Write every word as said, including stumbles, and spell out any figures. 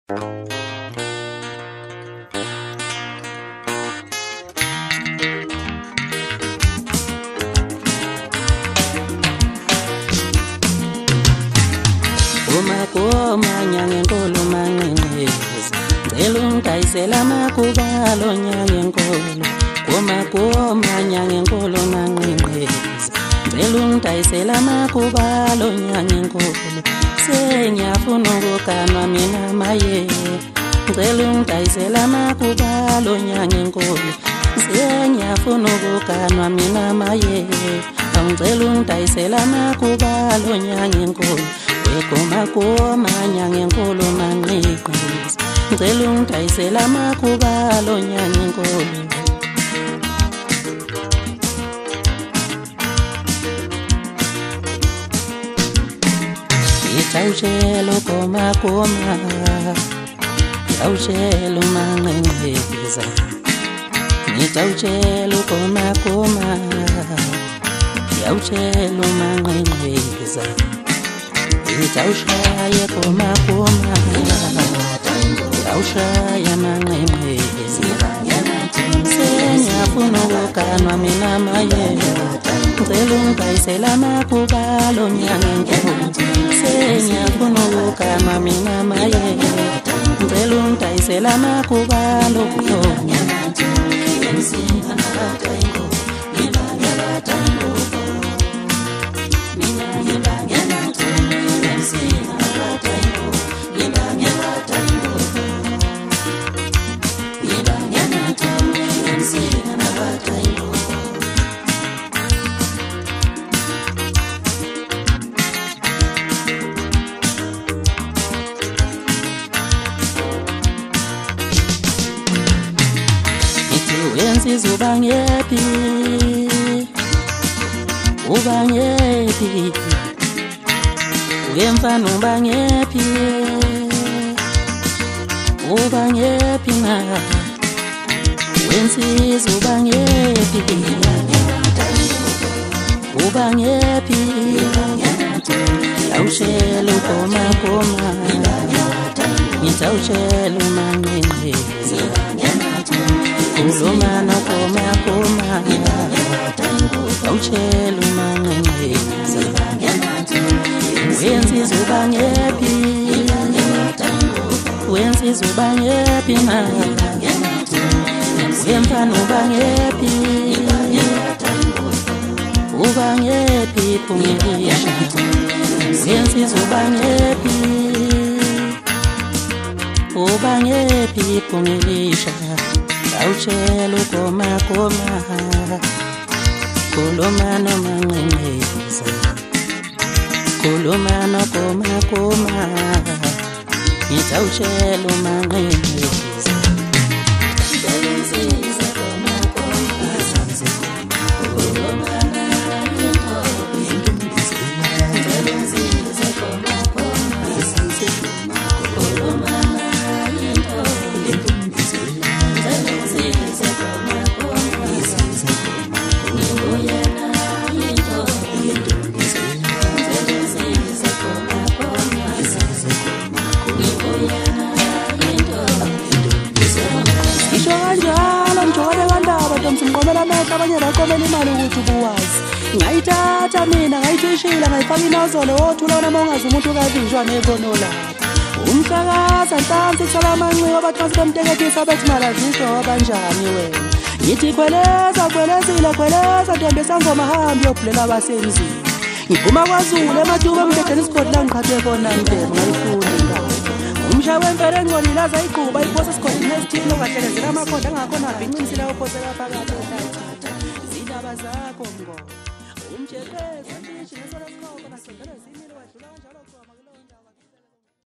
Uma koma nyange nkolo manenezi Ngcela ungidayisela amakubalo nyange nkolo Uma koma nyange nkolo manenezi Ngcela ungidayisela amakubalo nyange nkolo Sengiyafuna ukuganwa mina maye Ngcela ungidayisela amakubalo nyange nkolo Sengiyafuna ukuganwa mina maye Ngcela ungidayisela amakubalo nyange nkolo Koma koma nyange nkolo manqiqisi Ngcela ungidayisela amakubalo nyange nkolo Ngitawushela koma koma Ngitawushela manqiqisa Ngitawushela koma koma Ngitawushela manqiqisa Ngitawushaya koma koma Ngitawushaya manqemqezi Sengiyafuna ukuganwa mina maye Ngcela ungidayisela amakubalo nyange nkolo Sengiyafuna ukuganwa mina maye Ngcela ungidayisela amakubalo Wensiza ubangephi Ubangephi Uyemfana ubangephi Ubangephi na Wensiza ubangephi Ubangephi Ngitawushela koma koma Ngitawushela manqemqezi Kuluma no koma koma Ngitawushela manqemqezi Wensiza ubangephi Wensiza ubangephi na Uyemfana ubangephi Ubangephi pungilisha Wensiza ubangephi Ubangephi pungilisha Ngitawushela koma koma Kuluma no manqemqezi Kuluma no koma koma Ngitawushela manqemqezi Wensiza koma koma Kuluma Wensiza koma koma Kuluma Ngomela amehlo abanye bakomela imali ukuthi ubuwazi Ngayithatha mina ngayithishila ngayifaka inozolo wothula wona mongazi umuntu kavinjwa nekono lapha Umhlakaza ntansi kuthola amanxiwa abathwasi bemtekethisa bethi malazisho abanjani wena Ngithi khweleza khwelezile khweleza ntombi esangoma hambi yobhulela abasemzini Ngiphuma kwaZulu emathuba emdedeni isigodi la ngiqhathe khona ndebe ngayifunda ingane Umsha wemfere ngcolile azayiquba iphosa esigodini nesithini ongahlelezela amakhoda angakhona abhinqinisile ophoseka phakathi ehlathini Zindaba zakho mngoma Umjeqeza ndishi nesona sikhoko nasondela zimile wadlula kanjalo